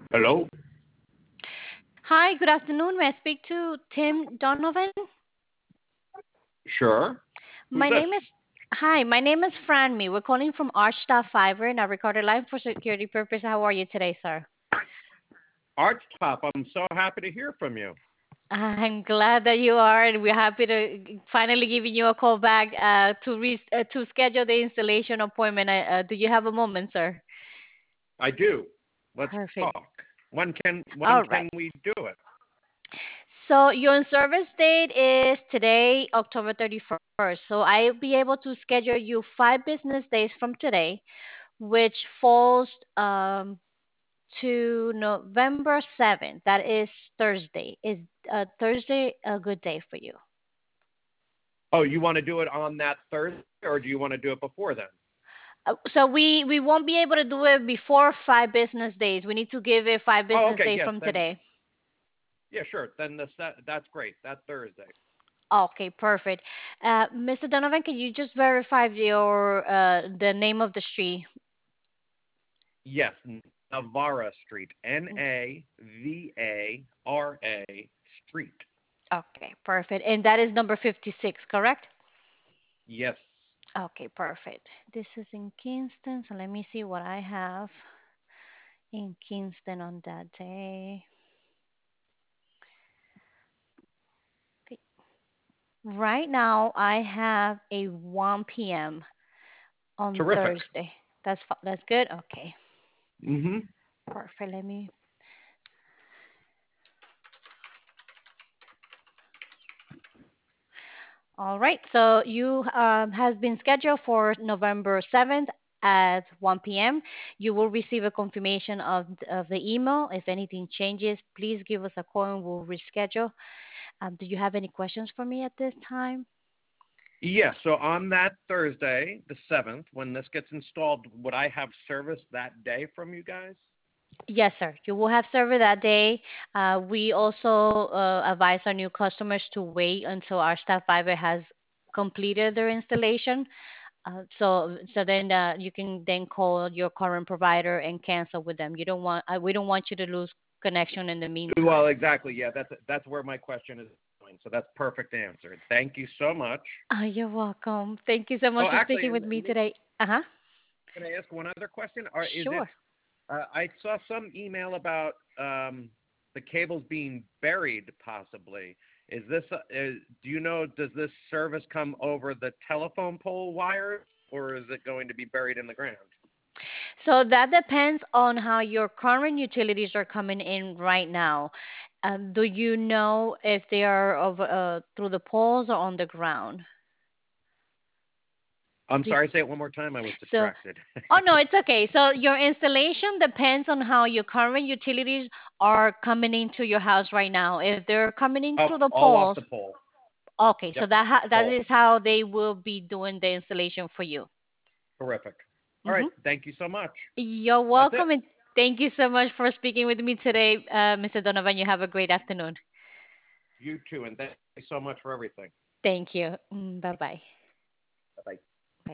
Hello? Hi, good afternoon. May I speak to Tim Donovan? Sure. Who's My this? name is Hi, my name is Franmy. We're calling from Arch Fiber and I recorded line for security purpose. How are you today, sir? Archtop, I'm so happy to hear from you. I'm glad that you are, and we're happy to finally giving you a call back to schedule the installation appointment. Do you have a moment, sir? I do. Let's Perfect. talk. When All right. can we do it? So your in-service date is today, October 31st. So I'll be able to schedule you 5 business days from today, which falls to November 7th. That is Thursday. Is Thursday a good day for you? Oh, you want to do it on that Thursday, or do you want to do it before then? So we won't be able to do it before 5 business days. We need to give it five Oh, business okay. days Yes, from then. today. Yeah, sure. Then that's great. That Thursday. Okay, perfect. Mr. Donovan, can you just verify the name of the street? Yes, Navara Street. Navara Street. Okay, perfect. And that is number 56, correct? Yes. Okay, perfect. This is in Kingston, so let me see what I have in Kingston on that day. Okay. Right now, I have a 1 p.m. on Terrific. Thursday. That's good. Okay, Mm-hmm. perfect. Let me. All right. So you has been scheduled for November 7th at 1 p.m. You will receive a confirmation of the email. If anything changes, please give us a call and we'll reschedule. Do you have any questions for me at this time? Yes, so on that Thursday, the 7th, when this gets installed, would I have service that day from you guys? Yes, sir. You will have server that day. We also advise our new customers to wait until our staff fiber has completed their installation. So then you can then call your current provider and cancel with them. We don't want you to lose connection in the Well, meantime. exactly. Yeah, that's where my question is going. So that's perfect answer. Thank you so much. You're welcome. Thank you so much Oh, for actually, speaking with me today. Uh huh. can I ask one other question? Or is it? Sure. I saw some email about the cables being buried, possibly. Is this? Do you know? Does this service come over the telephone pole wires, or is it going to be buried in the ground? So that depends on how your current utilities are coming in right now. Do you know if they are through the poles or on the ground? I'm Do, sorry. Say it one more time. I was so, distracted. oh no, it's okay. So your installation depends on how your current utilities are coming into your house right now. If they're coming in Oh, through the all off poles, the pole. okay, so Yep, that pole. is how they will be doing the installation for you. Terrific. All right. Hmm. Thank you so much. You're That's it. welcome, and thank you so much for speaking with me today, Mr. Donovan. You have a great afternoon. You too. And thank you so much for everything. Thank you. Bye bye.